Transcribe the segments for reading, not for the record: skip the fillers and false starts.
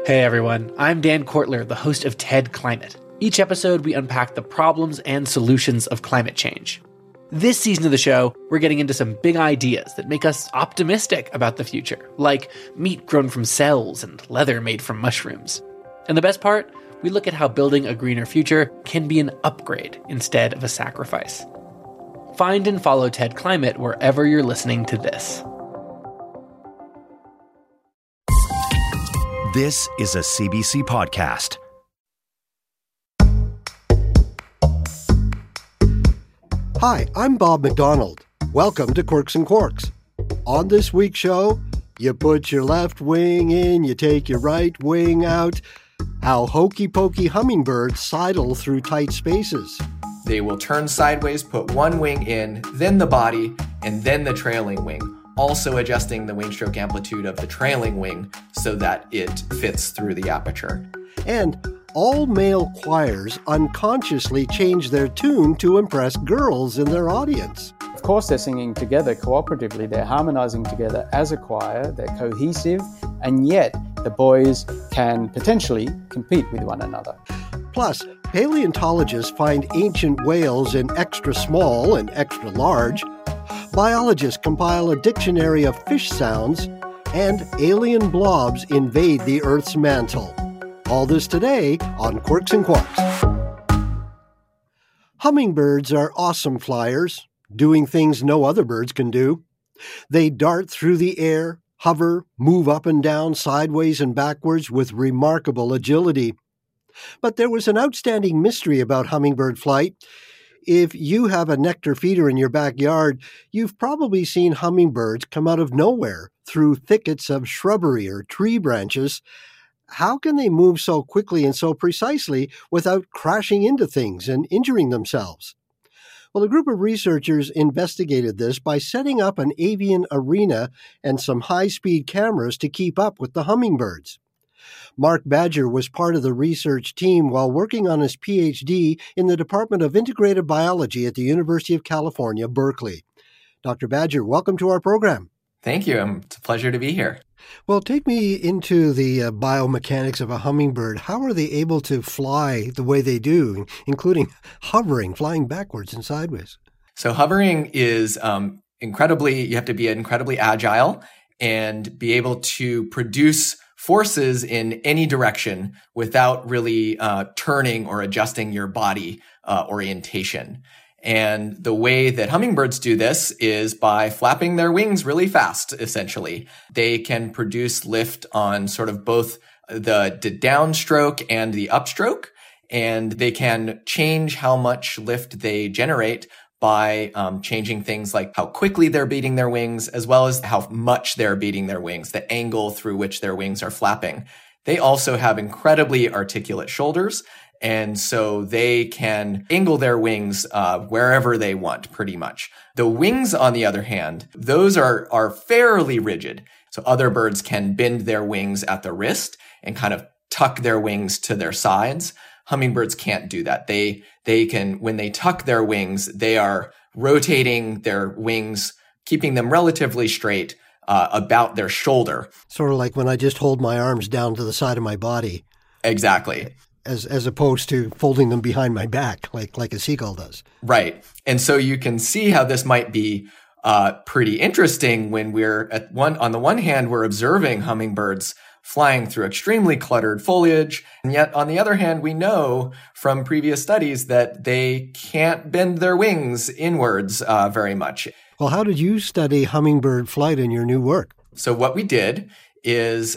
Hey everyone, I'm Dan Kortler, the host of TED Climate. Each episode, we unpack the problems and solutions of climate change. This season of the show, we're getting into some big ideas that make us optimistic about the future, like meat grown from cells and leather made from mushrooms. And the best part, we look at how building a greener future can be an upgrade instead of a sacrifice. Find and follow TED Climate wherever you're listening to this. This is a CBC podcast. Hi, I'm Bob McDonald. Welcome to Quirks and Quarks. On this week's show, you put your left wing in, you take your right wing out. How hokey-pokey hummingbirds sidle through tight spaces. They will turn sideways, put one wing in, then the body, and then the trailing wing, also adjusting the wing stroke amplitude of the trailing wing so that it fits through the aperture. And all male choirs unconsciously change their tune to impress girls in their audience. Of course, they're singing together cooperatively, they're harmonizing together as a choir, they're cohesive, and yet the boys can potentially compete with one another. Plus, paleontologists find ancient whales in extra small and extra large. Biologists compile a dictionary of fish sounds, and alien blobs invade the Earth's mantle. All this today on Quirks and Quarks. Hummingbirds are awesome flyers, doing things no other birds can do. They dart through the air, hover, move up and down, sideways and backwards with remarkable agility. But there was an outstanding mystery about hummingbird flight. If you have a nectar feeder in your backyard, you've probably seen hummingbirds come out of nowhere through thickets of shrubbery or tree branches. How can they move so quickly and so precisely without crashing into things and injuring themselves? Well, a group of researchers investigated this by setting up an avian arena and some high-speed cameras to keep up with the hummingbirds. Mark Badger was part of the research team while working on his PhD in the Department of Integrated Biology at the University of California, Berkeley. Dr. Badger, welcome to our program. Thank you. It's a pleasure to be here. Well, take me into the biomechanics of a hummingbird. How are they able to fly the way they do, including hovering, flying backwards and sideways? So hovering is you have to be incredibly agile and be able to produce forces in any direction without really turning or adjusting your body orientation. And the way that hummingbirds do this is by flapping their wings really fast, essentially. They can produce lift on sort of both the downstroke and the upstroke, and they can change how much lift they generate by changing things like how quickly they're beating their wings, as well as how much they're beating their wings, the angle through which their wings are flapping. They also have incredibly articulate shoulders, and so they can angle their wings wherever they want, pretty much. The wings, on the other hand, those are fairly rigid. So other birds can bend their wings at the wrist and kind of tuck their wings to their sides. Hummingbirds can't do that. They can, when they tuck their wings, they are rotating their wings, keeping them relatively straight about their shoulder. Sort of like when I just hold my arms down to the side of my body. Exactly. As opposed to folding them behind my back, like a seagull does. Right. And so you can see how this might be pretty interesting when we're on the one hand, we're observing hummingbirds flying through extremely cluttered foliage. And yet, on the other hand, we know from previous studies that they can't bend their wings inwards very much. Well, how did you study hummingbird flight in your new work? So what we did is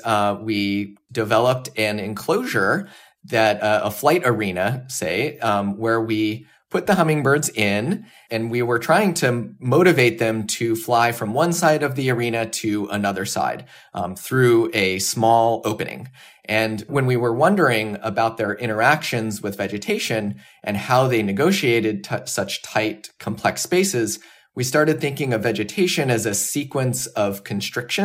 we developed an enclosure that a flight arena, say, where we put the hummingbirds in, and we were trying to motivate them to fly from one side of the arena to another side through a small opening. And when we were wondering about their interactions with vegetation and how they negotiated such tight, complex spaces, we started thinking of vegetation as a sequence of constrictions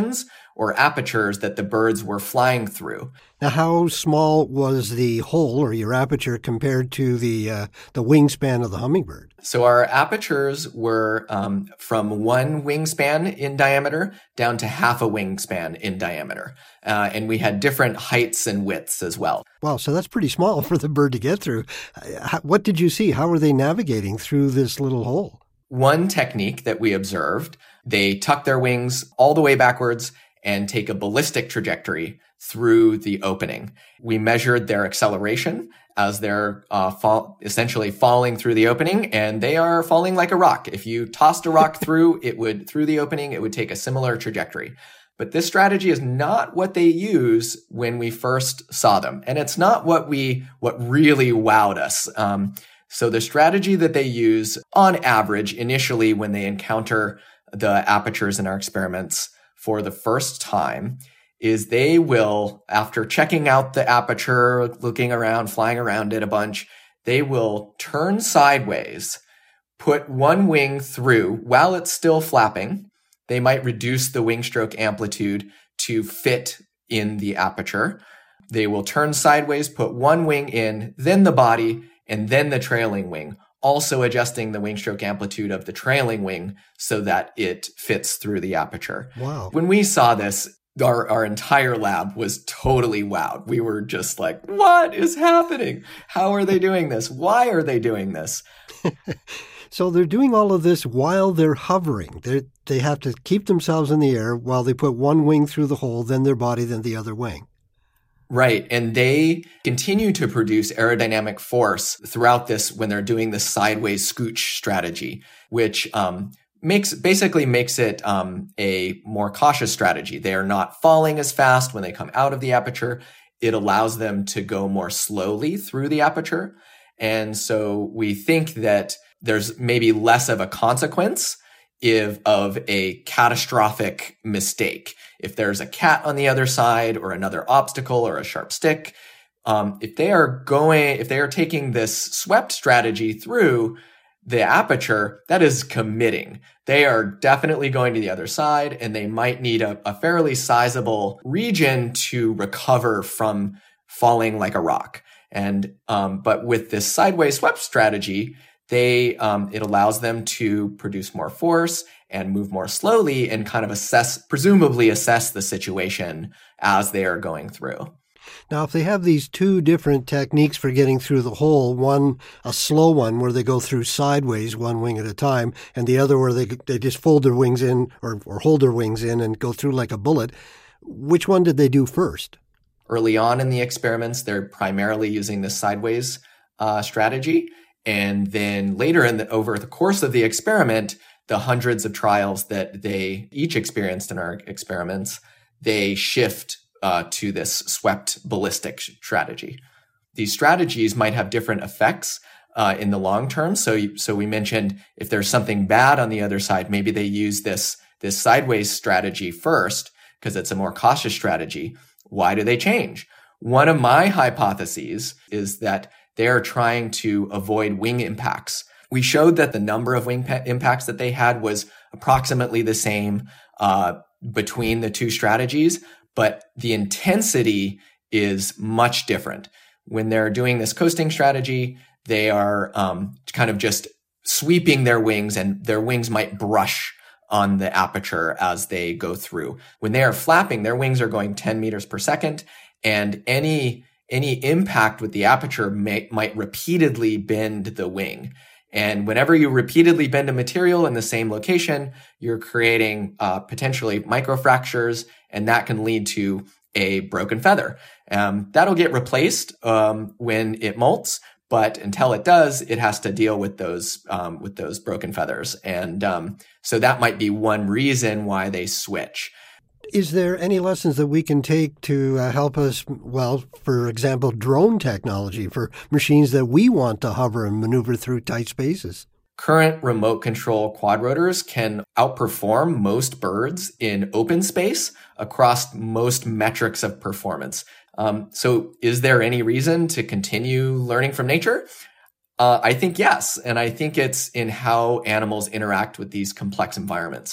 or apertures that the birds were flying through. Now, how small was the hole or your aperture compared to the wingspan of the hummingbird? So our apertures were from 1 wingspan in diameter down to half a wingspan in diameter. And we had different heights and widths as well. Wow, so that's pretty small for the bird to get through. What did you see? How were they navigating through this little hole? One technique that we observed, they tuck their wings all the way backwards and take a ballistic trajectory through the opening. We measured their acceleration as they're essentially falling through the opening, and they are falling like a rock. If you tossed a rock through the opening, it would take a similar trajectory. But this strategy is not what they use when we first saw them. And it's not what really wowed us. So the strategy that they use on average initially when they encounter the apertures in our experiments for the first time is they will, after checking out the aperture, looking around, flying around it a bunch, they will turn sideways, put one wing through while it's still flapping. They might reduce the wing stroke amplitude to fit in the aperture. They will turn sideways, put one wing in, then the body, and then the trailing wing, also adjusting the wing stroke amplitude of the trailing wing so that it fits through the aperture. Wow. When we saw this, our entire lab was totally wowed. We were just like, what is happening? How are they doing this? Why are they doing this? So they're doing all of this while they're hovering. They have to keep themselves in the air while they put one wing through the hole, then their body, then the other wing. Right. And they continue to produce aerodynamic force throughout this when they're doing the sideways scooch strategy, which makes it a more cautious strategy. They are not falling as fast when they come out of the aperture. It allows them to go more slowly through the aperture. And so we think that there's maybe less of a consequence of a catastrophic mistake. If there's a cat on the other side or another obstacle or a sharp stick, if they are taking this swept strategy through the aperture, that is committing. They are definitely going to the other side, and they might need a fairly sizable region to recover from falling like a rock. And but with this sideways swept strategy, it allows them to produce more force and move more slowly and kind of presumably assess the situation as they are going through. Now, if they have these two different techniques for getting through the hole, one, a slow one where they go through sideways, one wing at a time, and the other where they just fold their wings in or hold their wings in and go through like a bullet, which one did they do first? Early on in the experiments, they're primarily using the sideways strategy. And then later over the course of the experiment, the hundreds of trials that they each experienced in our experiments, they shift to this swept ballistic strategy. These strategies might have different effects in the long term. So we mentioned if there's something bad on the other side, maybe they use this sideways strategy first because it's a more cautious strategy. Why do they change? One of my hypotheses is that they are trying to avoid wing impacts. We showed that the number of wing impacts that they had was approximately the same between the two strategies, but the intensity is much different. When they're doing this coasting strategy, they are kind of just sweeping their wings, and their wings might brush on the aperture as they go through. When they are flapping, their wings are going 10 meters per second, and any impact with the aperture might repeatedly bend the wing. And whenever you repeatedly bend a material in the same location, you're creating potentially microfractures, and that can lead to a broken feather. That'll get replaced when it molts, but until it does, it has to deal with those broken feathers. And so that might be one reason why they switch. Is there any lessons that we can take to help us, well, for example, drone technology for machines that we want to hover and maneuver through tight spaces? Current remote control quadrotors can outperform most birds in open space across most metrics of performance. So is there any reason to continue learning from nature? I think yes. And I think it's in how animals interact with these complex environments.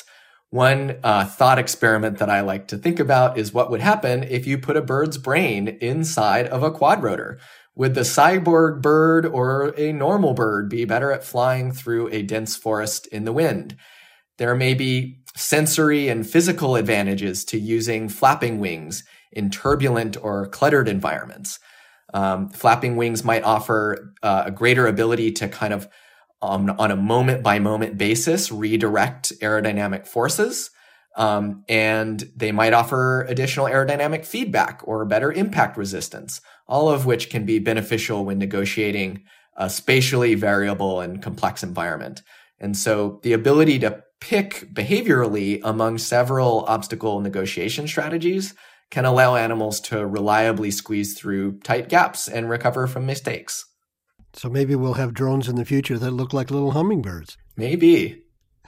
One thought experiment that I like to think about is what would happen if you put a bird's brain inside of a quadrotor. Would the cyborg bird or a normal bird be better at flying through a dense forest in the wind? There may be sensory and physical advantages to using flapping wings in turbulent or cluttered environments. Flapping wings might offer a greater ability to kind of on a moment-by-moment basis redirect aerodynamic forces, and they might offer additional aerodynamic feedback or better impact resistance, all of which can be beneficial when negotiating a spatially variable and complex environment. And so the ability to pick behaviorally among several obstacle negotiation strategies can allow animals to reliably squeeze through tight gaps and recover from mistakes. So maybe we'll have drones in the future that look like little hummingbirds. Maybe.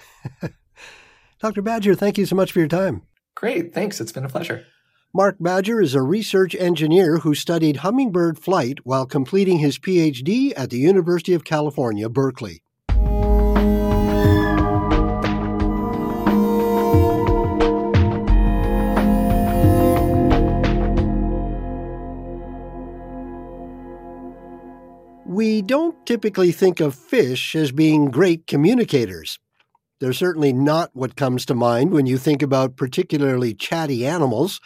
Dr. Badger, thank you so much for your time. Great. Thanks. It's been a pleasure. Mark Badger is a research engineer who studied hummingbird flight while completing his PhD at the University of California, Berkeley. We don't typically think of fish as being great communicators. They're certainly not what comes to mind when you think about particularly chatty animals,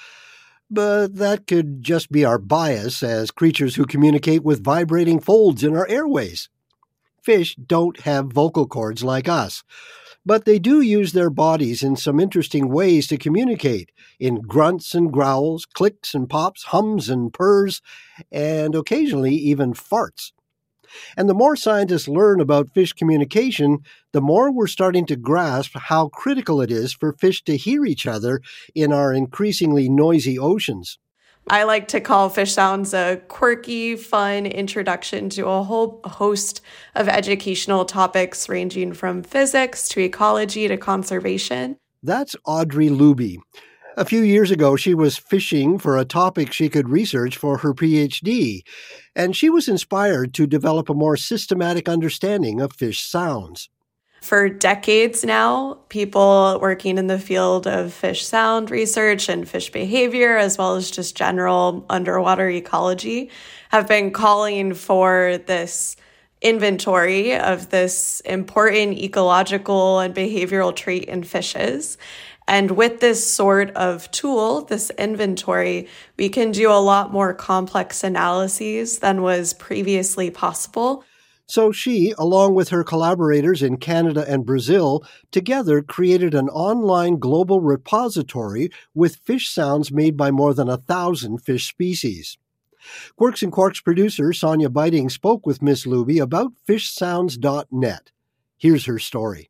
but that could just be our bias as creatures who communicate with vibrating folds in our airways. Fish don't have vocal cords like us, but they do use their bodies in some interesting ways to communicate, in grunts and growls, clicks and pops, hums and purrs, and occasionally even farts. And the more scientists learn about fish communication, the more we're starting to grasp how critical it is for fish to hear each other in our increasingly noisy oceans. I like to call fish sounds a quirky, fun introduction to a whole host of educational topics ranging from physics to ecology to conservation. That's Audrey Luby. A few years ago, she was fishing for a topic she could research for her PhD, and she was inspired to develop a more systematic understanding of fish sounds. For decades now, people working in the field of fish sound research and fish behavior, as well as just general underwater ecology, have been calling for this inventory of this important ecological and behavioral trait in fishes. And with this sort of tool, this inventory, we can do a lot more complex analyses than was previously possible. So she, along with her collaborators in Canada and Brazil, together created an online global repository with fish sounds made by more than 1,000 fish species. Quirks and Quarks producer Sonia Biting spoke with Miss Luby about fishsounds.net. Here's her story.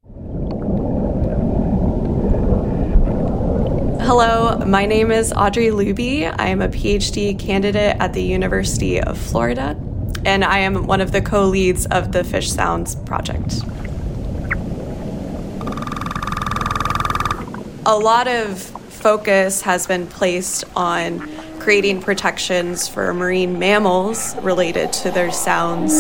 Hello, my name is Audrey Luby. I am a PhD candidate at the University of Florida, and I am one of the co-leads of the Fish Sounds project. A lot of focus has been placed on creating protections for marine mammals related to their sounds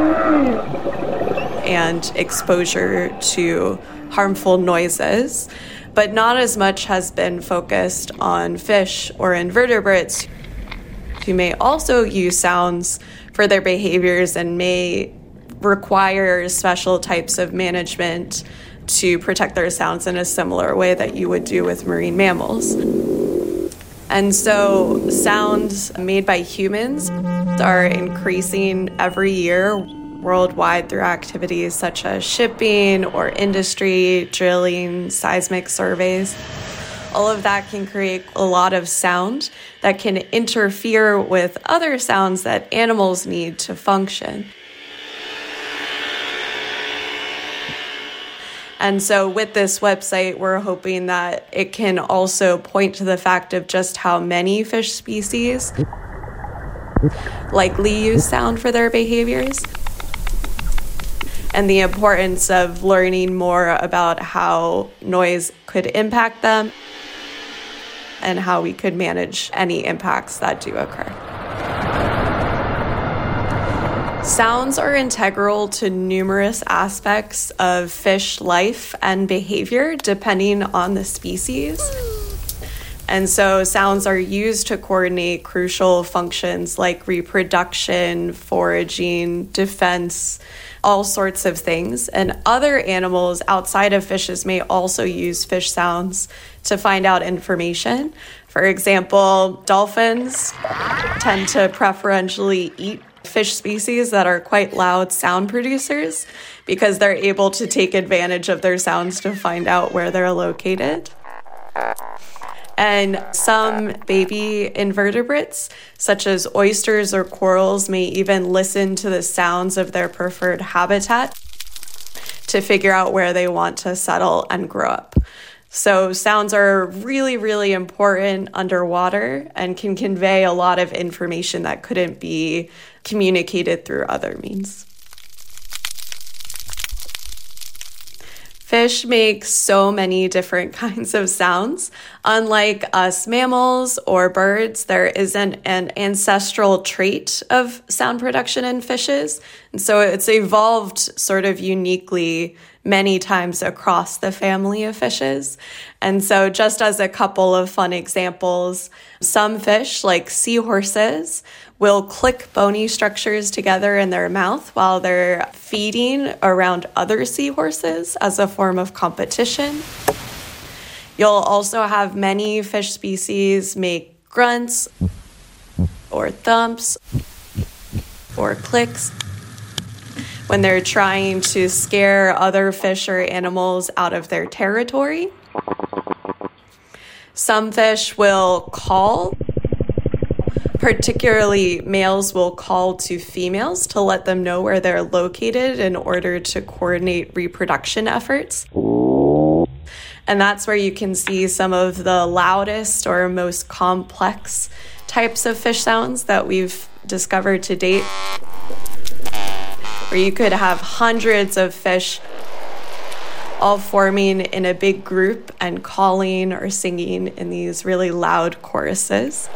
and exposure to harmful noises, but not as much has been focused on fish or invertebrates who may also use sounds for their behaviors and may require special types of management to protect their sounds in a similar way that you would do with marine mammals. And so sounds made by humans are increasing every year worldwide through activities such as shipping or industry, drilling, seismic surveys. All of that can create a lot of sound that can interfere with other sounds that animals need to function. And so with this website, we're hoping that it can also point to the fact of just how many fish species likely use sound for their behaviors, and the importance of learning more about how noise could impact them and how we could manage any impacts that do occur. Sounds are integral to numerous aspects of fish life and behavior, depending on the species. And so sounds are used to coordinate crucial functions like reproduction, foraging, defense, all sorts of things. And other animals outside of fishes may also use fish sounds to find out information. For example, dolphins tend to preferentially eat fish species that are quite loud sound producers because they're able to take advantage of their sounds to find out where they're located. And some baby invertebrates, such as oysters or corals, may even listen to the sounds of their preferred habitat to figure out where they want to settle and grow up. So sounds are really, really important underwater and can convey a lot of information that couldn't be communicated through other means. Fish make so many different kinds of sounds. Unlike us mammals or birds, there isn't an ancestral trait of sound production in fishes. And so it's evolved sort of uniquely many times across the family of fishes. And so just as a couple of fun examples, some fish, like seahorses, will click bony structures together in their mouth while they're feeding around other seahorses as a form of competition. You'll also have many fish species make grunts or thumps or clicks when they're trying to scare other fish or animals out of their territory. Some fish will call. Particularly, males will call to females to let them know where they're located in order to coordinate reproduction efforts. And that's where you can see some of the loudest or most complex types of fish sounds that we've discovered to date, where you could have hundreds of fish all forming in a big group and calling or singing in these really loud choruses.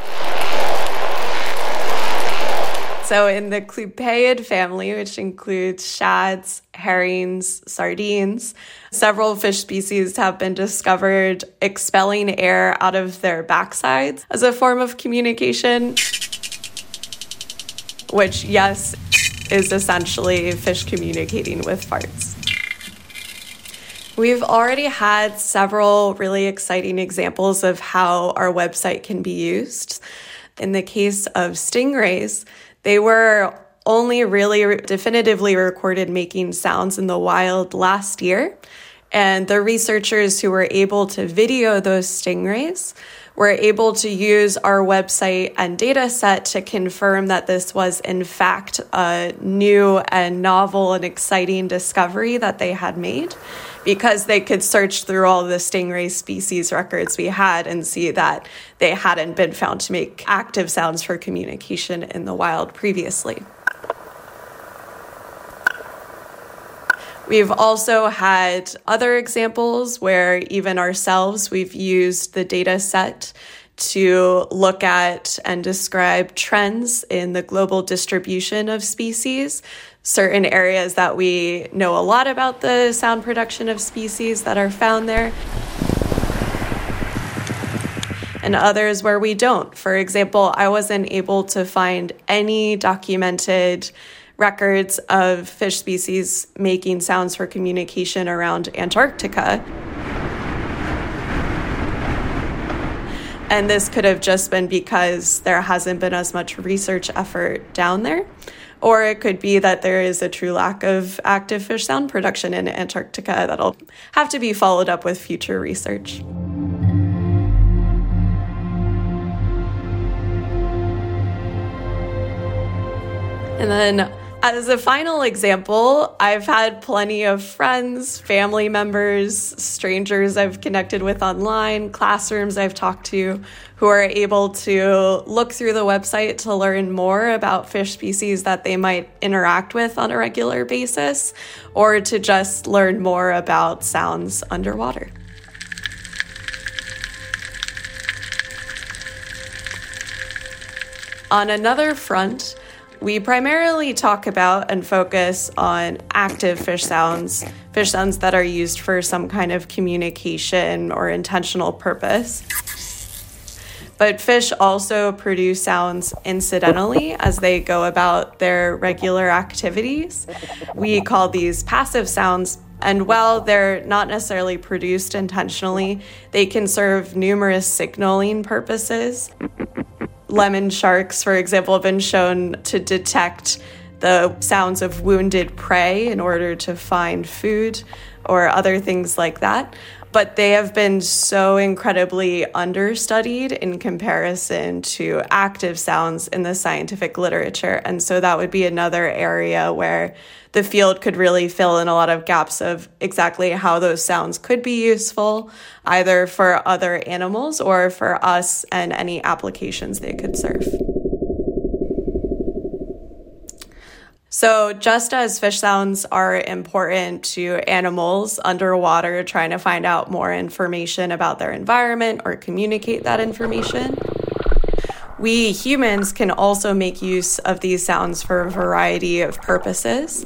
So in the Clupeiid family, which includes shads, herrings, sardines, several fish species have been discovered expelling air out of their backsides as a form of communication, which, yes, is essentially fish communicating with farts. We've already had several really exciting examples of how our website can be used. In the case of stingrays, they were only really definitively recorded making sounds in the wild last year. And the researchers who were able to video those stingrays were able to use our website and data set to confirm that this was, in fact, a new and novel and exciting discovery that they had made, because they could search through all the stingray species records we had and see that they hadn't been found to make active sounds for communication in the wild previously. We've also had other examples where even ourselves, we've used the data set to look at and describe trends in the global distribution of species, certain areas that we know a lot about the sound production of species that are found there, and others where we don't. For example, I wasn't able to find any documented records of fish species making sounds for communication around Antarctica. And this could have just been because there hasn't been as much research effort down there. Or it could be that there is a true lack of active fish sound production in Antarctica that'll have to be followed up with future research. And then as a final example, I've had plenty of friends, family members, strangers I've connected with online, classrooms I've talked to, who are able to look through the website to learn more about fish species that they might interact with on a regular basis, or to just learn more about sounds underwater. On another front, We primarily talk about and focus on active fish sounds that are used for some kind of communication or intentional purpose. But fish also produce sounds incidentally as they go about their regular activities. We call these passive sounds, and while they're not necessarily produced intentionally, they can serve numerous signaling purposes. Lemon sharks, for example, have been shown to detect the sounds of wounded prey in order to find food or other things like that. But they have been so incredibly understudied in comparison to active sounds in the scientific literature. And so that would be another area where the field could really fill in a lot of gaps of exactly how those sounds could be useful, either for other animals or for us and any applications they could serve. So just as fish sounds are important to animals underwater trying to find out more information about their environment or communicate that information, we humans can also make use of these sounds for a variety of purposes.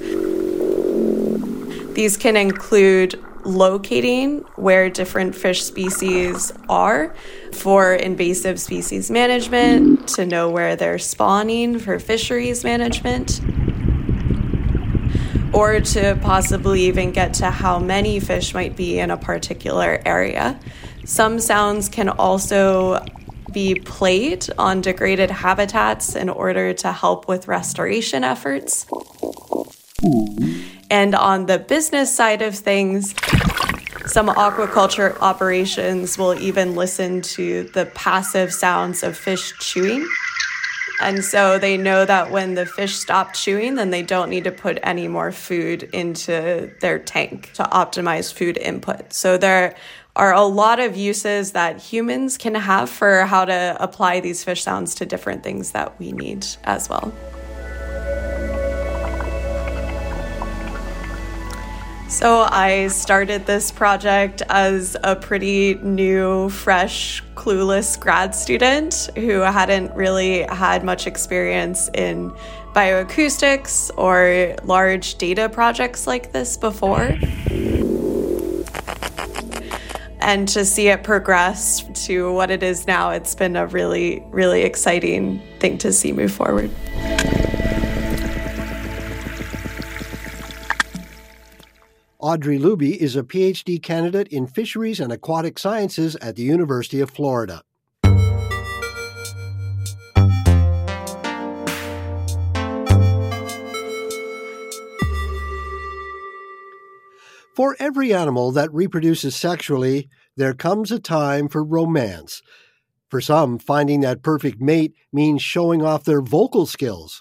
These can include locating where different fish species are for invasive species management, to know where they're spawning for fisheries management, or to possibly even get to how many fish might be in a particular area. Some sounds can also be played on degraded habitats in order to help with restoration efforts. And on the business side of things, some aquaculture operations will even listen to the passive sounds of fish chewing. And so they know that when the fish stop chewing, then they don't need to put any more food into their tank to optimize food input. So there are a lot of uses that humans can have for how to apply these fish sounds to different things that we need as well. So I started this project as a pretty new, fresh, clueless grad student who hadn't really had much experience in bioacoustics or large data projects like this before. And to see it progress to what it is now, it's been a really, really exciting thing to see move forward. Audrey Luby is a PhD candidate in fisheries and aquatic sciences at the University of Florida. For every animal that reproduces sexually, there comes a time for romance. For some, finding that perfect mate means showing off their vocal skills.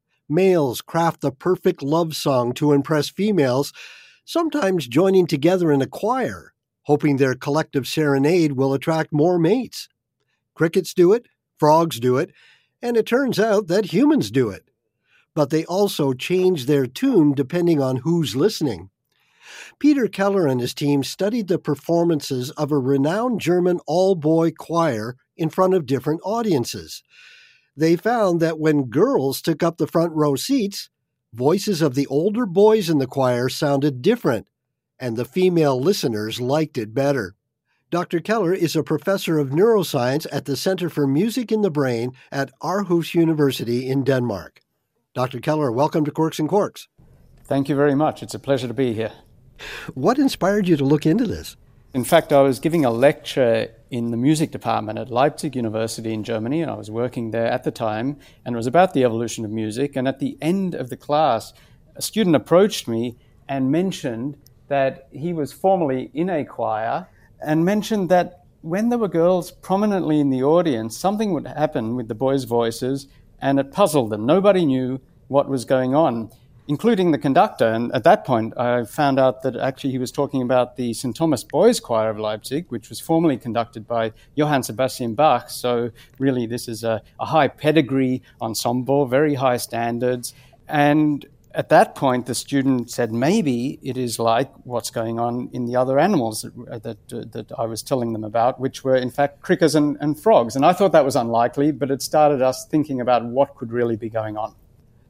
Males craft the perfect love song to impress females, sometimes joining together in a choir, hoping their collective serenade will attract more mates. Crickets do it, frogs do it, and it turns out that humans do it. But they also change their tune depending on who's listening. Peter Keller and his team studied the performances of a renowned German all-boy choir in front of different audiences. They found that when girls took up the front row seats, voices of the older boys in the choir sounded different, and the female listeners liked it better. Dr. Keller is a professor of neuroscience at the Center for Music in the Brain at Aarhus University in Denmark. Dr. Keller, welcome to Quirks and Quarks. Thank you very much. It's a pleasure to be here. What inspired you to look into this? In fact, I was giving a lecture in the music department at Leipzig University in Germany, and I was working there at the time, and it was about the evolution of music. And at the end of the class, a student approached me and mentioned that he was formerly in a choir, and mentioned that when there were girls prominently in the audience, something would happen with the boys' voices, and it puzzled them. Nobody knew what was going on, including the conductor. And at that point, I found out that actually he was talking about the St. Thomas Boys Choir of Leipzig, which was formerly conducted by Johann Sebastian Bach. So really, this is a high pedigree ensemble, very high standards. And at that point, the student said, maybe it is like what's going on in the other animals that I was telling them about, which were, in fact, crickets and frogs. And I thought that was unlikely, but it started us thinking about what could really be going on.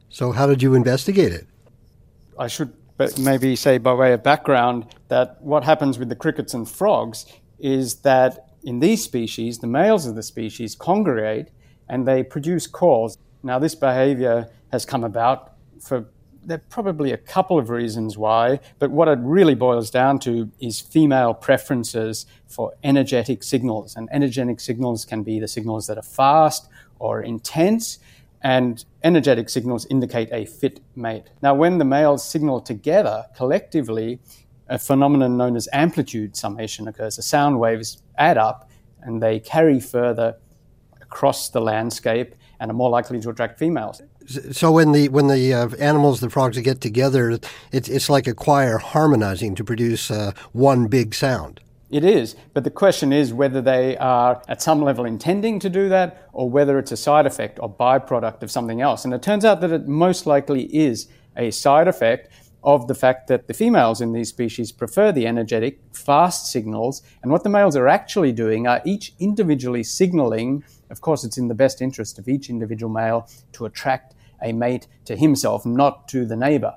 So how did you investigate it? I should maybe say by way of background that what happens with the crickets and frogs is that in these species, the males of the species congregate and they produce calls. Now, this behavior has come about for there are probably a couple of reasons why, but what it really boils down to is female preferences for energetic signals. And energetic signals can be the signals that are fast or intense, and energetic signals indicate a fit mate. Now, when the males signal together collectively, a phenomenon known as amplitude summation occurs. The sound waves add up and they carry further across the landscape and are more likely to attract females. So when the animals, the frogs, get together, it's like a choir harmonizing to produce one big sound. It is, but the question is whether they are at some level intending to do that or whether it's a side effect or byproduct of something else. And it turns out that it most likely is a side effect of the fact that the females in these species prefer the energetic, fast signals, and what the males are actually doing are each individually signaling. Of course, it's in the best interest of each individual male to attract a mate to himself, not to the neighbor.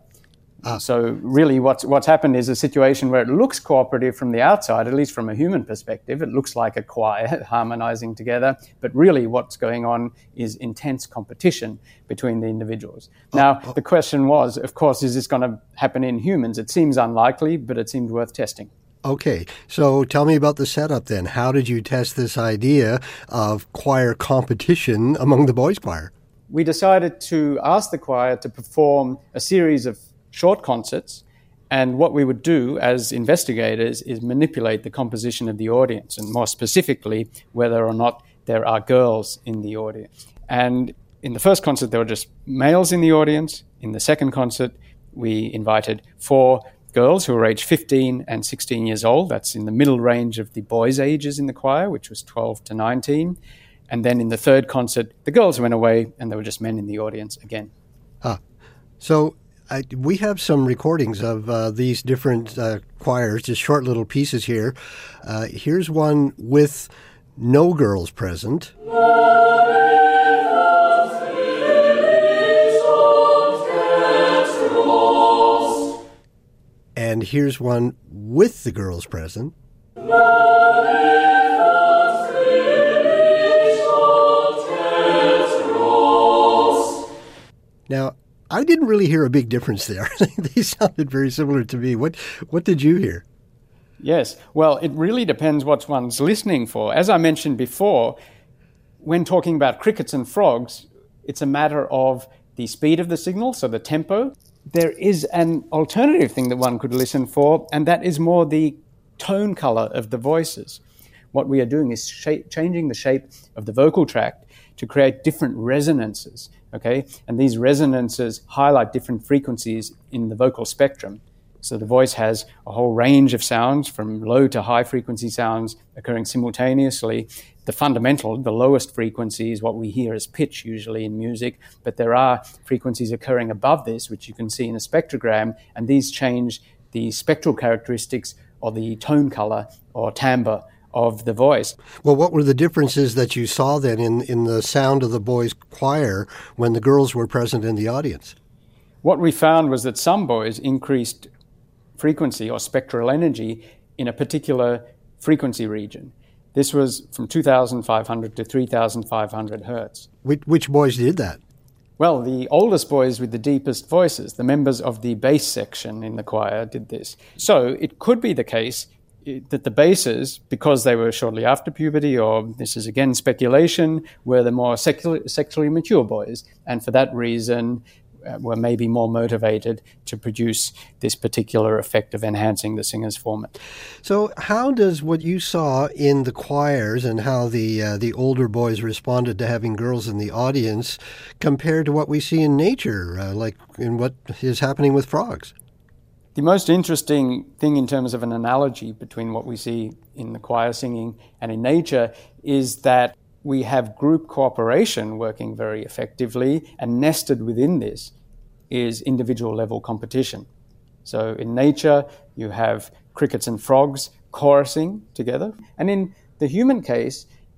So really what's happened is a situation where it looks cooperative from the outside, at least from a human perspective. It looks like a choir harmonizing together, but really what's going on is intense competition between the individuals. Now, the question was, of course, is this going to happen in humans? It seems unlikely, but it seemed worth testing. Okay, so tell me about the setup then. How did you test this idea of choir competition among the boys' choir? We decided to ask the choir to perform a series of short concerts, and what we would do as investigators is manipulate the composition of the audience, and more specifically, whether or not there are girls in the audience. And in the first concert, there were just males in the audience. In the second concert, we invited 4 girls who were aged 15 and 16 years old. That's in the middle range of the boys' ages in the choir, which was 12 to 19. And then in the third concert, the girls went away, and there were just men in the audience again. So we have some recordings of these different choirs, just short little pieces here. Here's one with no girls present. And here's one with the girls present. Now, I didn't really hear a big difference there. They sounded very similar to me. What did you hear? Yes, well, it really depends what one's listening for. As I mentioned before, when talking about crickets and frogs, it's a matter of the speed of the signal, so the tempo. There is an alternative thing that one could listen for, and that is more the tone color of the voices. What we are doing is changing the shape of the vocal tract to create different resonances, okay? And these resonances highlight different frequencies in the vocal spectrum. So the voice has a whole range of sounds from low to high frequency sounds occurring simultaneously. The fundamental, the lowest frequency is what we hear as pitch usually in music, but there are frequencies occurring above this, which you can see in a spectrogram, and these change the spectral characteristics or the tone color or timbre of the voice. Well, what were the differences that you saw then in the sound of the boys' choir when the girls were present in the audience? What we found was that some boys increased frequency or spectral energy in a particular frequency region. This was from 2,500 to 3,500 hertz. Which boys did that? Well, the oldest boys with the deepest voices, the members of the bass section in the choir, did this. So it could be the case that the basses, because they were shortly after puberty, or this is again speculation, were the more sexually mature boys, and for that reason were maybe more motivated to produce this particular effect of enhancing the singer's formant. So how does what you saw in the choirs and how the older boys responded to having girls in the audience compare to what we see in nature, like in what is happening with frogs? The most interesting thing in terms of an analogy between what we see in the choir singing and in nature is that we have group cooperation working very effectively, and nested within this is individual level competition. So in nature, you have crickets and frogs chorusing together. And in the human case,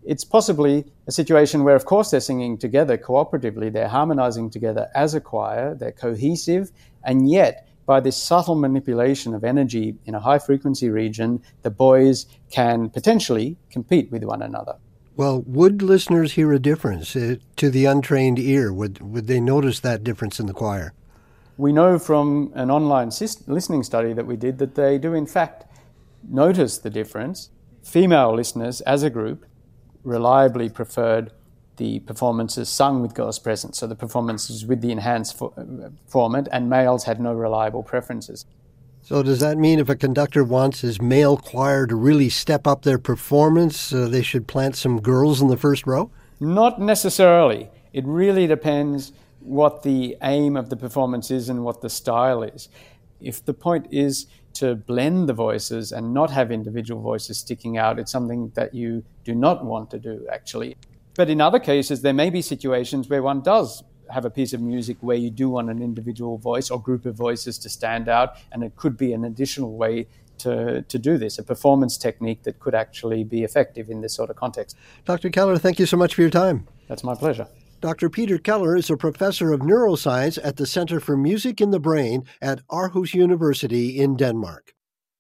It's possibly a situation where, of course, they're singing together cooperatively, they're harmonizing together as a choir, they're cohesive, and yet by this subtle manipulation of energy in a high-frequency region, the boys can potentially compete with one another. Well, would listeners hear a difference to the untrained ear? Would they notice that difference in the choir? We know from an online listening study that we did that they do, in fact, notice the difference. Female listeners, as a group, reliably preferred the performances sung with girls present, so the performances with the enhanced format, and males had no reliable preferences. So does that mean if a conductor wants his male choir to really step up their performance, they should plant some girls in the first row? Not necessarily. It really depends what the aim of the performance is and what the style is. If the point is to blend the voices and not have individual voices sticking out, it's something that you do not want to do, actually. But in other cases, there may be situations where one does have a piece of music where you do want an individual voice or group of voices to stand out, and it could be an additional way to do this, a performance technique that could actually be effective in this sort of context. Dr. Keller, thank you so much for your time. That's my pleasure. Dr. Peter Keller is a professor of neuroscience at the Center for Music in the Brain at Aarhus University in Denmark.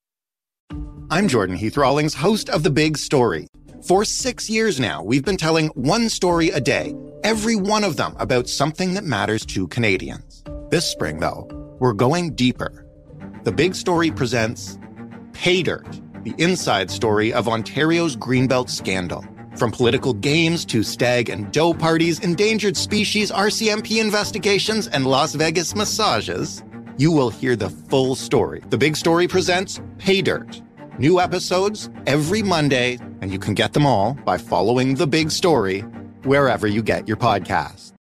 I'm Jordan Heath Rawlings, host of The Big Story. For 6 years now, we've been telling one story a day, every one of them about something that matters to Canadians. This spring, though, we're going deeper. The Big Story presents Pay Dirt, the inside story of Ontario's Greenbelt scandal. From political games to stag and doe parties, endangered species, RCMP investigations, and Las Vegas massages, you will hear the full story. The Big Story presents Pay Dirt. New episodes every Monday, and you can get them all by following The Big Story wherever you get your podcasts.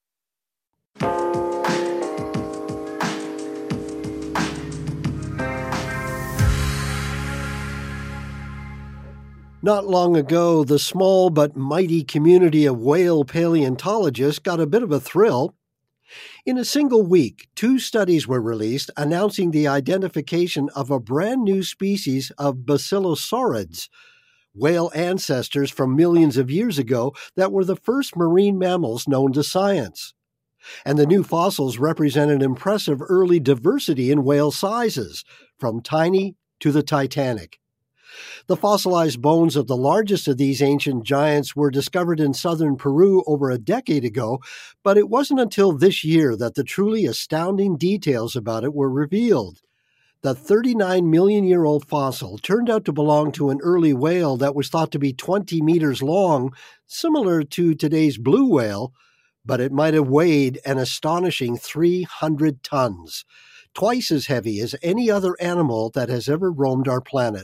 Not long ago, the small but mighty community of whale paleontologists got a bit of a thrill. In a single week, 2 studies were released announcing the identification of a brand new species of basilosaurids, whale ancestors from millions of years ago that were the first marine mammals known to science. And the new fossils represent an impressive early diversity in whale sizes, from tiny to the Titanic. The fossilized bones of the largest of these ancient giants were discovered in southern Peru over a decade ago, but it wasn't until this year that the truly astounding details about it were revealed. The 39-million-year-old fossil turned out to belong to an early whale that was thought to be 20 meters long, similar to today's blue whale, but it might have weighed an astonishing 300 tons, twice as heavy as any other animal that has ever roamed our planet.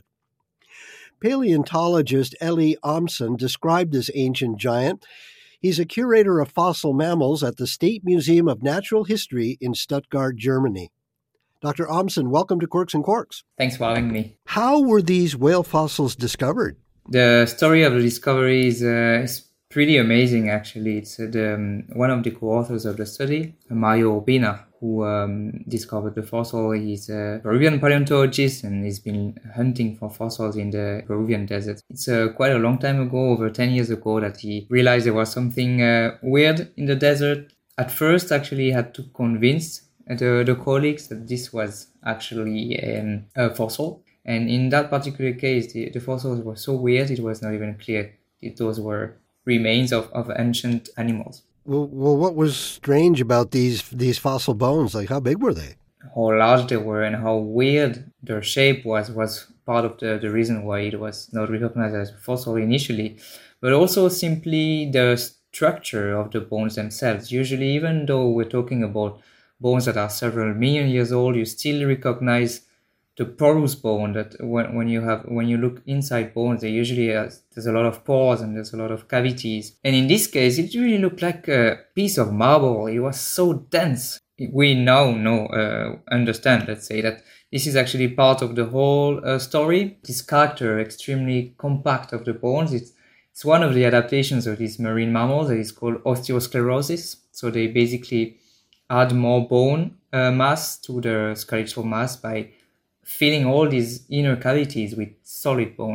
Paleontologist Eli Amson described this ancient giant. He's a curator of fossil mammals at the State Museum of Natural History in Stuttgart, Germany. Dr. Amson, welcome to Quirks and Quarks. Thanks for having me. How were these whale fossils discovered? The story of the discovery is pretty amazing, actually. It's one of the co-authors of the study, Mario Urbina, who discovered the fossil. He's a Peruvian paleontologist, and he's been hunting for fossils in the Peruvian desert. It's quite a long time ago, over 10 years ago, that he realized there was something weird in the desert. At first, actually, he had to convince the colleagues that this was actually a fossil. And in that particular case, the fossils were so weird, it was not even clear if those were remains of ancient animals. Well, what was strange about these fossil bones? Like, how big were they? How large they were and how weird their shape was part of the reason why it was not recognized as a fossil initially, but also simply the structure of the bones themselves. Usually, even though we're talking about bones that are several million years old, you still recognize the porous bone, that when you look inside bones, there's a lot of pores and there's a lot of cavities. And in this case, it really looked like a piece of marble. It was so dense. We now understand, let's say, that this is actually part of the whole story. This character, extremely compact of the bones, it's one of the adaptations of these marine mammals that is called osteosclerosis. So they basically add more bone mass to the skeletal mass by filling all these inner cavities with solid bone.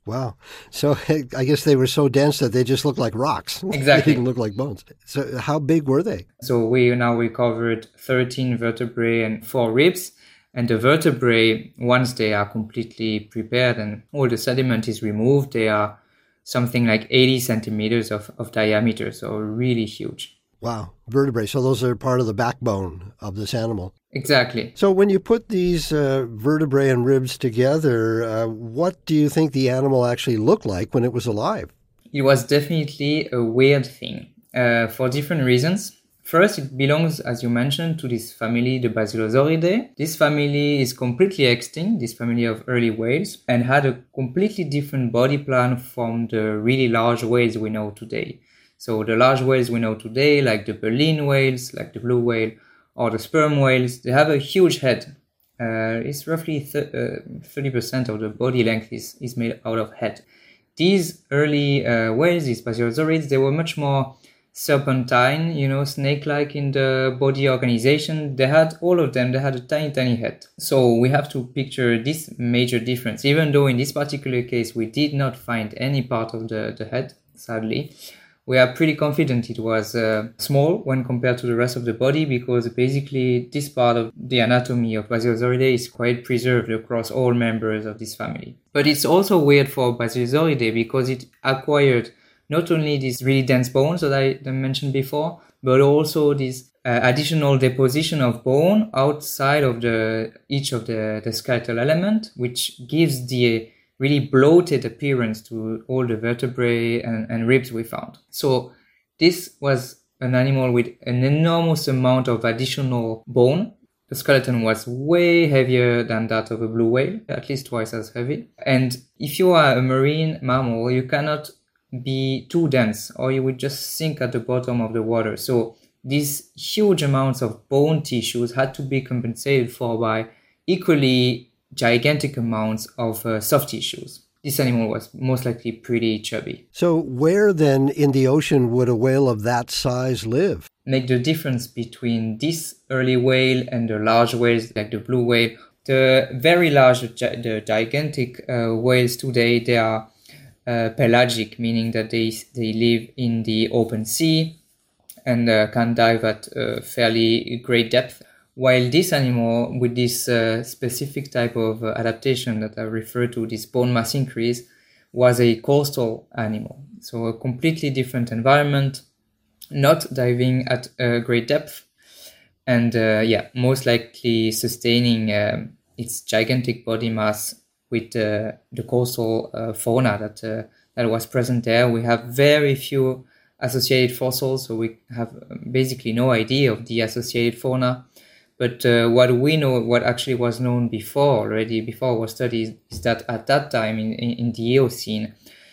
Wow. So I guess they were so dense that they just looked like rocks. Exactly. They didn't look like bones. So how big were they? So we now recovered 13 vertebrae and 4 ribs. And the vertebrae, once they are completely prepared and all the sediment is removed, they are something like 80 centimeters of diameter, so really huge. Wow. Vertebrae. So those are part of the backbone of this animal. Exactly. So when you put these vertebrae and ribs together, what do you think the animal actually looked like when it was alive? It was definitely a weird thing for different reasons. First, it belongs, as you mentioned, to this family, the Basilosauridae. This family is completely extinct, this family of early whales, and had a completely different body plan from the really large whales we know today. So the large whales we know today, like the baleen whales, like the blue whale, or the sperm whales, they have a huge head. It's roughly 30% of the body length is made out of head. These early whales, these Basilosaurids, they were much more serpentine, snake-like in the body organization. All of them had a tiny, tiny head. So we have to picture this major difference. Even though in this particular case, we did not find any part of the head, sadly, we are pretty confident it was small when compared to the rest of the body, because basically this part of the anatomy of Basilosauridae is quite preserved across all members of this family. But it's also weird for Basilosauridae because it acquired not only these really dense bones that I mentioned before, but also this additional deposition of bone outside of each of the skeletal element, which gives the really bloated appearance to all the vertebrae and ribs we found. So this was an animal with an enormous amount of additional bone. The skeleton was way heavier than that of a blue whale, at least twice as heavy. And if you are a marine mammal, you cannot be too dense or you would just sink at the bottom of the water. So these huge amounts of bone tissues had to be compensated for by equally gigantic amounts of soft tissues. This animal was most likely pretty chubby. So where then in the ocean would a whale of that size live? Make the difference between this early whale and the large whales like the blue whale. The very large, the gigantic whales today, they are pelagic, meaning that they live in the open sea and can dive at fairly great depth. While this animal, with this specific type of adaptation that I refer to, this bone mass increase, was a coastal animal. So a completely different environment, not diving at great depth, and most likely sustaining its gigantic body mass with the coastal fauna that was present there. We have very few associated fossils, so we have basically no idea of the associated fauna. But what we know, what actually was known before our studies, is that at that time in the Eocene,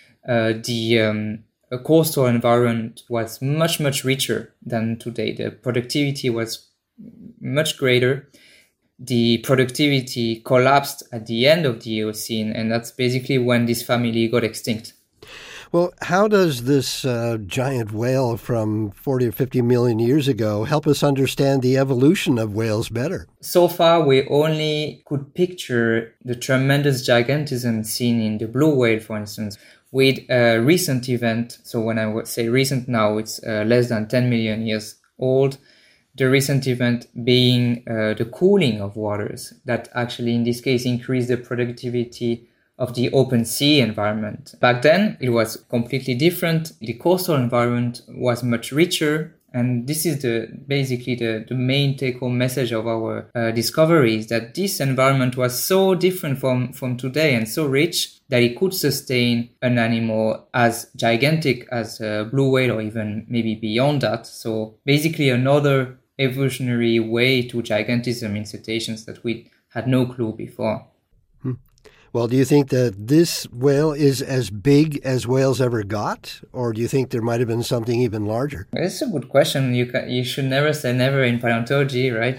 the coastal environment was much, much richer than today. The productivity was much greater. The productivity collapsed at the end of the Eocene, and that's basically when this family got extinct. Well, how does this giant whale from 40 or 50 million years ago help us understand the evolution of whales better? So far, we only could picture the tremendous gigantism seen in the blue whale, for instance, with a recent event. So when I say recent now, it's less than 10 million years old. The recent event being the cooling of waters that actually, in this case, increased the productivity of the open sea environment. Back then, it was completely different. The coastal environment was much richer. And this is basically the main take-home message of our discovery, is that this environment was so different from today and so rich that it could sustain an animal as gigantic as a blue whale, or even maybe beyond that. So basically another evolutionary way to gigantism in cetaceans that we had no clue before. Well, do you think that this whale is as big as whales ever got? Or do you think there might have been something even larger? It's a good question. You should never say never in paleontology, right?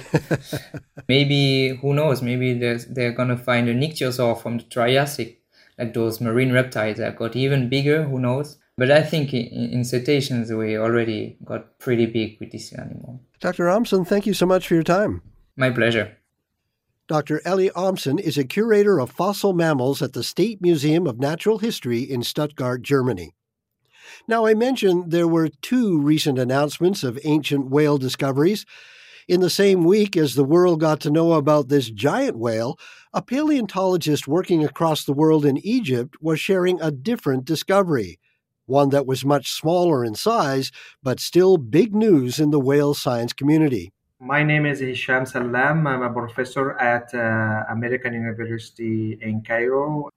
Maybe, who knows, maybe they're going to find an ichthyosaur from the Triassic, like those marine reptiles that got even bigger, who knows? But I think in cetaceans, we already got pretty big with this animal. Dr. Amson, thank you so much for your time. My pleasure. Dr. Ellie Omsen is a curator of fossil mammals at the State Museum of Natural History in Stuttgart, Germany. Now, I mentioned there were 2 recent announcements of ancient whale discoveries. In the same week as the world got to know about this giant whale, a paleontologist working across the world in Egypt was sharing a different discovery, one that was much smaller in size, but still big news in the whale science community. My name is Hisham Salam. I'm a professor at American University in Cairo.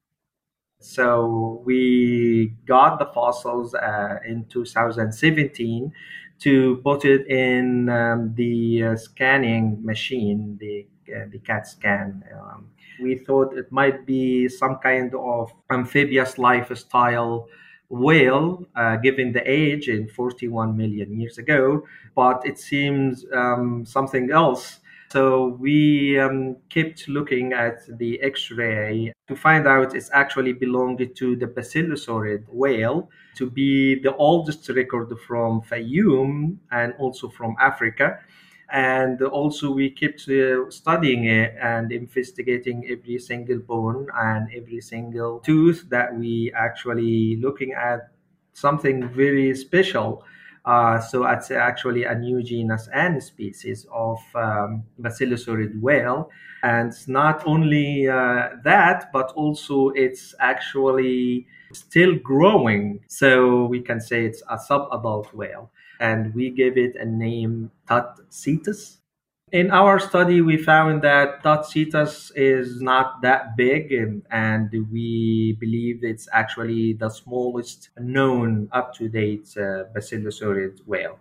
So we got the fossils in 2017 to put it in the scanning machine, the CAT scan. We thought it might be some kind of amphibious lifestyle whale, given the age in 41 million years ago, but it seems something else. So we kept looking at the X-ray to find out it's actually belonged to the Basilusaurid whale, to be the oldest record from Fayoum and also from Africa. And also we kept studying it and investigating every single bone and every single tooth that we actually looking at something very special. So it's actually a new genus and species of Basilusaurid whale. And it's not only that, but also it's actually still growing. So we can say it's a subadult whale. And we gave it a name, Tatsitas. In our study, we found that Tatsitas is not that big, and we believe it's actually the smallest known up-to-date Basilusaurid whale.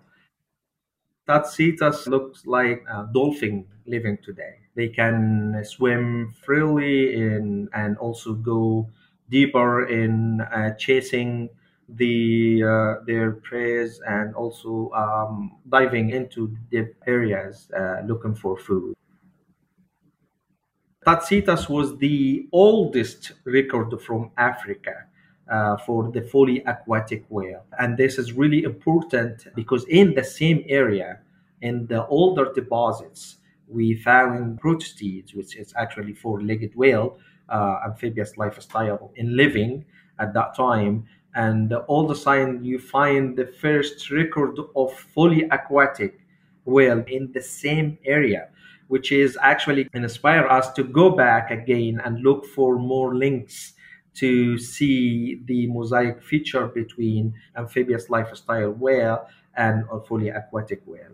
Tatsitas looks like a dolphin living today. They can swim freely and also go deeper in chasing their prey, and also diving into deep areas looking for food. Tatsitas was the oldest record from Africa for the fully aquatic whale. And this is really important because in the same area, in the older deposits, we found protosteids, which is actually 4-legged whale, amphibious lifestyle in living at that time. And all the time you find the first record of fully aquatic whale in the same area, which is actually inspire us to go back again and look for more links to see the mosaic feature between amphibious lifestyle whale and a fully aquatic whale.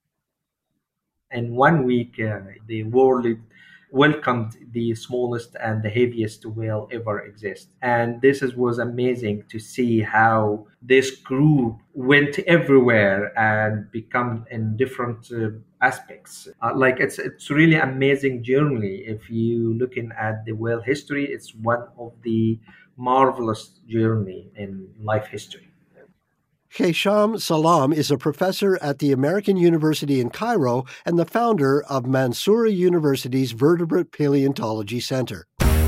In 1 week, the world welcomed the smallest and the heaviest whale ever exist. And this was amazing to see how this group went everywhere and become in different aspects. It's really amazing journey. If you looking at the whale history, it's one of the marvelous journey in life history. Hisham Salam is a professor at the American University in Cairo and the founder of Mansoura University's Vertebrate Paleontology Center.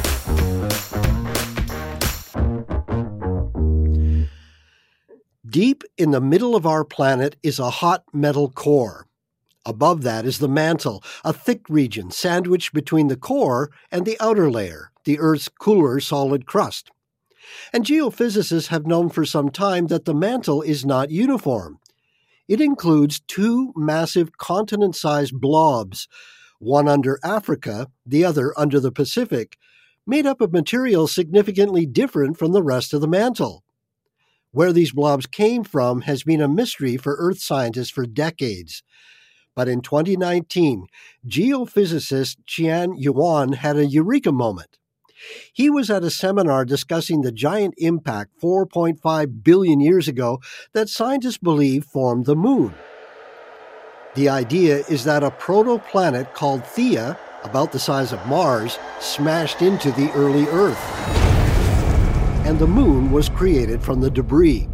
Deep in the middle of our planet is a hot metal core. Above that is the mantle, a thick region sandwiched between the core and the outer layer, the Earth's cooler solid crust. And geophysicists have known for some time that the mantle is not uniform. It includes 2 massive continent-sized blobs, one under Africa, the other under the Pacific, made up of material significantly different from the rest of the mantle. Where these blobs came from has been a mystery for Earth scientists for decades. But in 2019, geophysicist Qian Yuan had a eureka moment. He was at a seminar discussing the giant impact 4.5 billion years ago that scientists believe formed the moon. The idea is that a protoplanet called Theia, about the size of Mars, smashed into the early Earth, and the moon was created from the debris.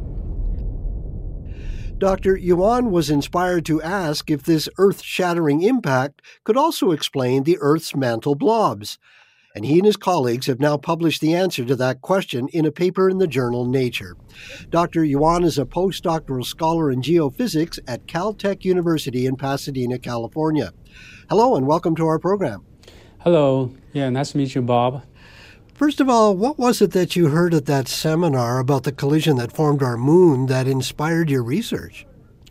Dr. Yuan was inspired to ask if this earth-shattering impact could also explain the Earth's mantle blobs, and he and his colleagues have now published the answer to that question in a paper in the journal Nature. Dr. Yuan is a postdoctoral scholar in geophysics at Caltech University in Pasadena, California. Hello and welcome to our program. Hello. Yeah, nice to meet you, Bob. First of all, what was it that you heard at that seminar about the collision that formed our moon that inspired your research?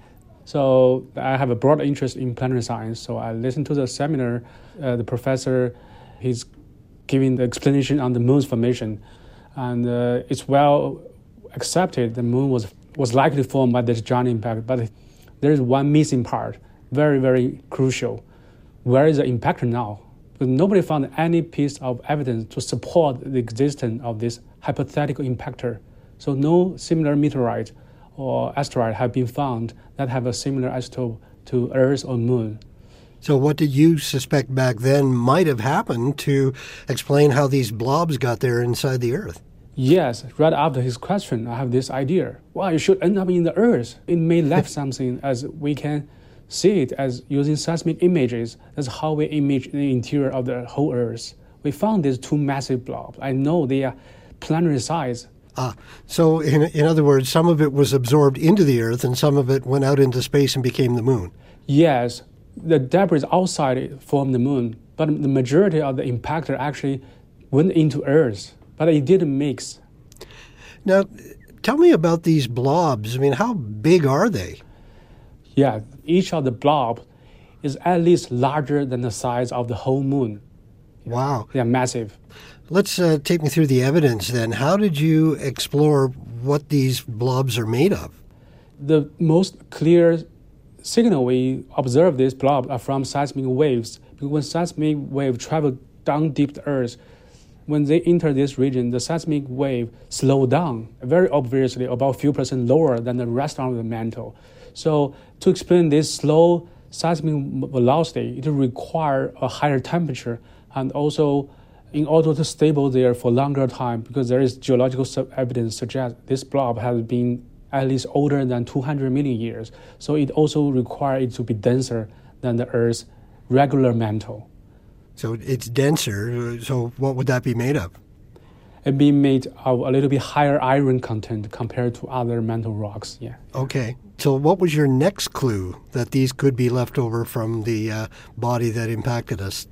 So I have a broad interest in planetary science, so I listened to the seminar. The professor, he's giving the explanation on the moon's formation, and it's well accepted the moon was likely formed by this giant impact, but there is one missing part, very, very crucial. Where is the impactor now? But nobody found any piece of evidence to support the existence of this hypothetical impactor. So no similar meteorite or asteroid have been found that have a similar isotope to Earth or Moon. So what did you suspect back then might have happened to explain how these blobs got there inside the Earth? Yes, right after his question, I have this idea. Well, it should end up in the Earth. It may left something as we can see it as using seismic images. That's how we image the interior of the whole Earth. We found these two massive blobs. I know they are planetary size. So in other words, some of it was absorbed into the Earth and some of it went out into space and became the moon. Yes, the debris outside formed the moon, but the majority of the impactor actually went into Earth, but it didn't mix. Now, tell me about these blobs. I mean, how big are they? Yeah, each of the blobs is at least larger than the size of the whole moon. Wow. They are massive. Let's take me through the evidence then. How did you explore what these blobs are made of? The most clear signal we observe this blob are from seismic waves. Because when seismic waves travel down deep to Earth, when they enter this region, the seismic wave slow down, very obviously about a few percent lower than the rest of the mantle. So to explain this slow seismic velocity, it requires a higher temperature and also in order to stable there for longer time, because there is geological evidence suggests this blob has been at least older than 200 million years. So it also requires it to be denser than the Earth's regular mantle. So it's denser. So what would that be made of? It'd be made of a little bit higher iron content compared to other mantle rocks. Yeah. Okay. So what was your next clue that these could be left over from the body that impacted us?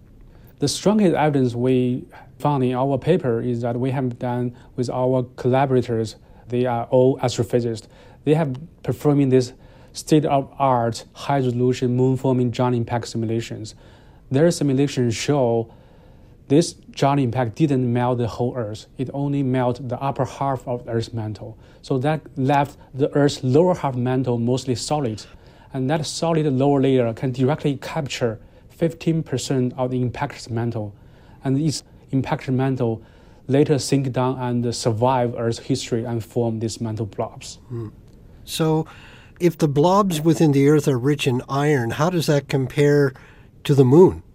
The strongest evidence we found in our paper is that we have done with our collaborators. They are all astrophysicists. They have performing this state-of-art high-resolution moon-forming giant impact simulations. Their simulations show this giant impact didn't melt the whole Earth. It only melted the upper half of the Earth's mantle. So that left the Earth's lower half mantle mostly solid. And that solid lower layer can directly capture 15% of the impacted mantle. And this impacted mantle later sink down and survive Earth's history and form these mantle blobs. So if the blobs within the Earth are rich in iron, how does that compare to the moon?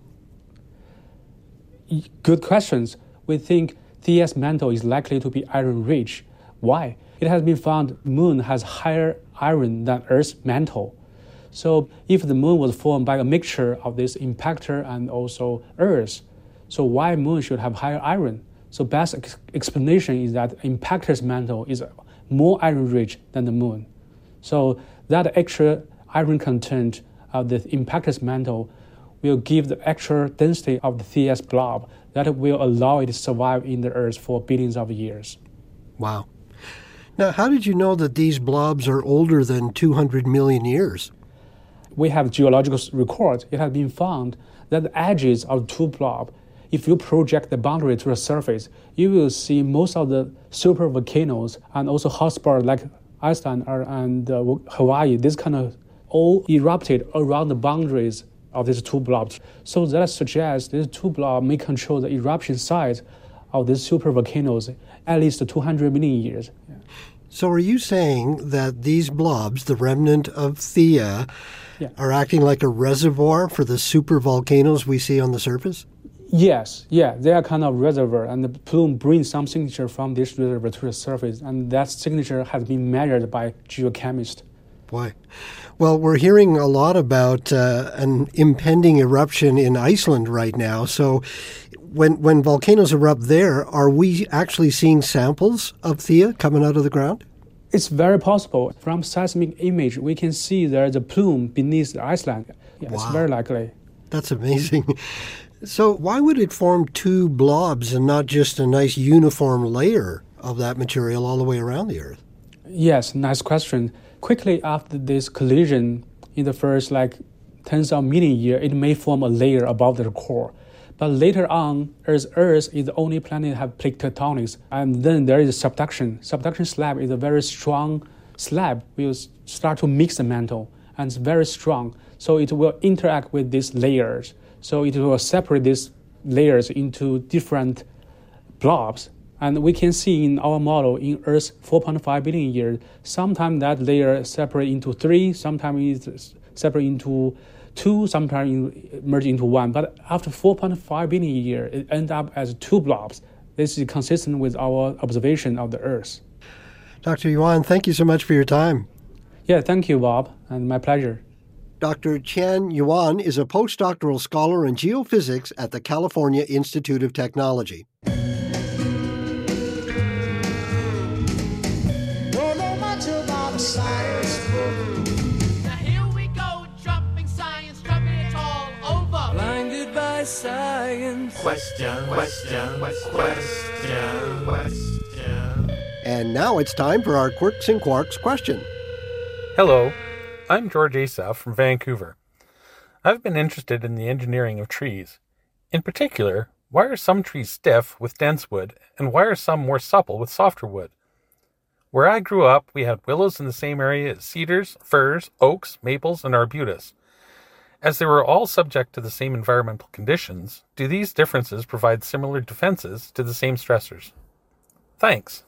Good questions. We think Thea's mantle is likely to be iron-rich. Why? It has been found moon has higher iron than Earth's mantle. So if the moon was formed by a mixture of this impactor and also Earth, so why moon should have higher iron? So best explanation is that impactor's mantle is more iron-rich than the moon. So that extra iron content of the impactor's mantle will give the extra density of the Thea's blob that will allow it to survive in the Earth for billions of years. Wow. Now, how did you know that these blobs are older than 200 million years? We have geological records. It has been found that the edges of the two blobs, if you project the boundary to the surface, you will see most of the super volcanoes and also hotspots like Iceland and Hawaii, this kind of all erupted around the boundaries of these two blobs. So that suggests these two blobs may control the eruption size of these super volcanoes at least 200 million years. Yeah. So are you saying that these blobs, the remnant of Thea, are acting like a reservoir for the super volcanoes we see on the surface? Yes, they are kind of reservoir, and the plume brings some signature from this reservoir to the surface, and that signature has been measured by geochemists. Boy. Well, we're hearing a lot about an impending eruption in Iceland right now. So when volcanoes erupt there, are we actually seeing samples of Thea coming out of the ground? It's very possible. From seismic image, we can see there's a plume beneath Iceland. Yeah, wow. It's very likely. That's amazing. So why would it form two blobs and not just a nice uniform layer of that material all the way around the Earth? Yes, nice question. Quickly after this collision, in the first tens of million years, it may form a layer above the core. But later on, Earth is the only planet that have plate tectonics, and then there is subduction. Subduction slab is a very strong slab. Will start to mix the mantle, and it's very strong. So it will interact with these layers. So it will separate these layers into different blobs. And we can see in our model in Earth 4.5 billion years, sometimes that layer separate into 3, sometimes it's separate into 2, sometimes merge into 1. But after 4.5 billion years, it ends up as 2 blobs. This is consistent with our observation of the Earth. Dr. Yuan, thank you so much for your time. Yeah, thank you, Bob, and my pleasure. Dr. Qian Yuan is a postdoctoral scholar in geophysics at the California Institute of Technology. Question. And now it's time for our Quirks and Quarks question. Hello, I'm George Asaf from Vancouver. I've been interested in the engineering of trees. In particular, why are some trees stiff with dense wood, and why are some more supple with softer wood? Where I grew up, we had willows in the same area as cedars, firs, oaks, maples, and arbutus. As they were all subject to the same environmental conditions, do these differences provide similar defenses to the same stressors? Thanks.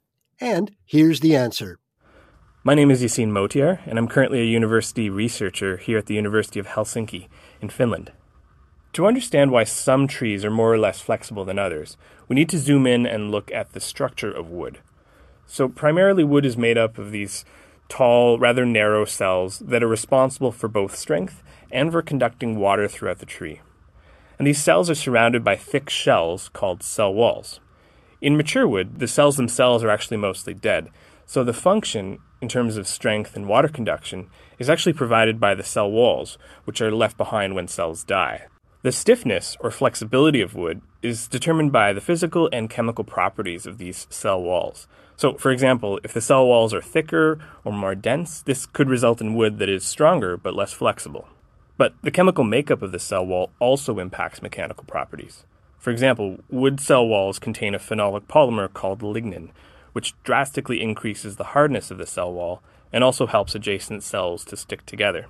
And here's the answer. My name is Yasin Motiar, and I'm currently a university researcher here at the University of Helsinki in Finland. To understand why some trees are more or less flexible than others, we need to zoom in and look at the structure of wood. So primarily wood is made up of these tall, rather narrow cells that are responsible for both strength and for conducting water throughout the tree. And these cells are surrounded by thick shells called cell walls. In mature wood, the cells themselves are actually mostly dead, so the function, in terms of strength and water conduction, is actually provided by the cell walls, which are left behind when cells die. The stiffness or flexibility of wood is determined by the physical and chemical properties of these cell walls. So, for example, if the cell walls are thicker or more dense, this could result in wood that is stronger but less flexible. But the chemical makeup of the cell wall also impacts mechanical properties. For example, wood cell walls contain a phenolic polymer called lignin, which drastically increases the hardness of the cell wall and also helps adjacent cells to stick together.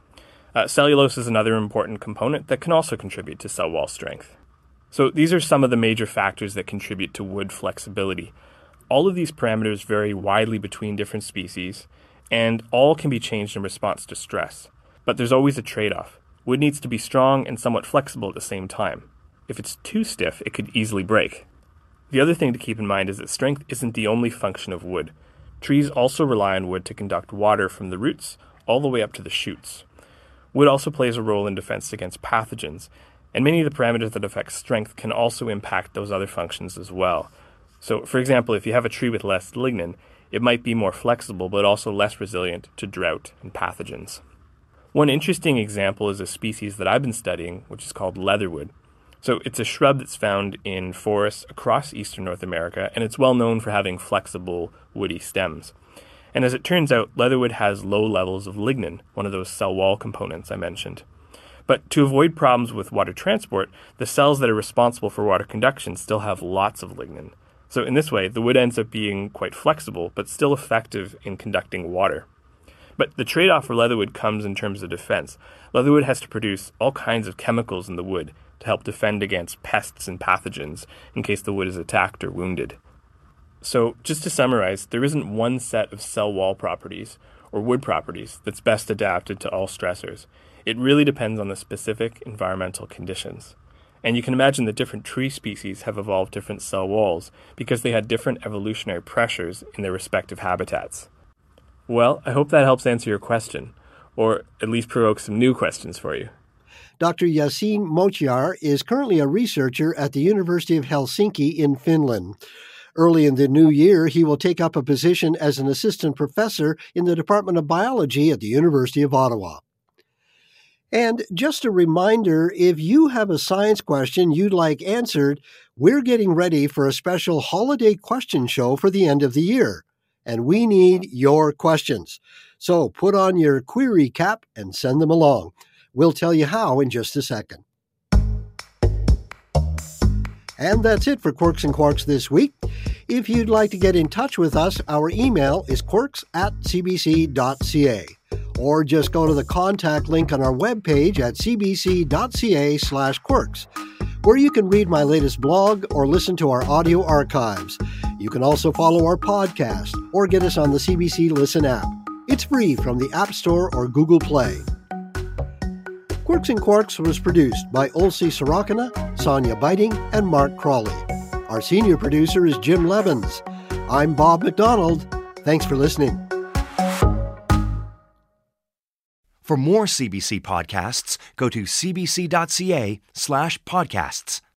Cellulose is another important component that can also contribute to cell wall strength. So these are some of the major factors that contribute to wood flexibility. All of these parameters vary widely between different species, and all can be changed in response to stress. But there's always a trade-off. Wood needs to be strong and somewhat flexible at the same time. If it's too stiff, it could easily break. The other thing to keep in mind is that strength isn't the only function of wood. Trees also rely on wood to conduct water from the roots all the way up to the shoots. Wood also plays a role in defense against pathogens, and many of the parameters that affect strength can also impact those other functions as well. So, for example, if you have a tree with less lignin, it might be more flexible but also less resilient to drought and pathogens. One interesting example is a species that I've been studying, which is called leatherwood. So it's a shrub that's found in forests across eastern North America, and it's well known for having flexible, woody stems. And as it turns out, leatherwood has low levels of lignin, one of those cell wall components I mentioned. But to avoid problems with water transport, the cells that are responsible for water conduction still have lots of lignin. So in this way, the wood ends up being quite flexible, but still effective in conducting water. But the trade-off for leatherwood comes in terms of defense. Leatherwood has to produce all kinds of chemicals in the wood to help defend against pests and pathogens in case the wood is attacked or wounded. So, just to summarize, there isn't one set of cell wall properties or wood properties that's best adapted to all stressors. It really depends on the specific environmental conditions. And you can imagine that different tree species have evolved different cell walls because they had different evolutionary pressures in their respective habitats. Well, I hope that helps answer your question, or at least provoke some new questions for you. Dr. Yasin Motiar is currently a researcher at the University of Helsinki in Finland. Early in the new year, he will take up a position as an assistant professor in the Department of Biology at the University of Ottawa. And just a reminder, if you have a science question you'd like answered, we're getting ready for a special holiday question show for the end of the year. And we need your questions. So put on your query cap and send them along. We'll tell you how in just a second. And that's it for Quirks and Quarks this week. If you'd like to get in touch with us, our email is quirks@cbc.ca. Or just go to the contact link on our webpage at cbc.ca/quirks, where you can read my latest blog or listen to our audio archives. You can also follow our podcast or get us on the CBC Listen app. It's free from the App Store or Google Play. Quirks and Quarks was produced by Olsi Sorakina, Sonia Biting, and Mark Crawley. Our senior producer is Jim Levins. I'm Bob McDonald. Thanks for listening. For more CBC podcasts, go to cbc.ca/podcasts.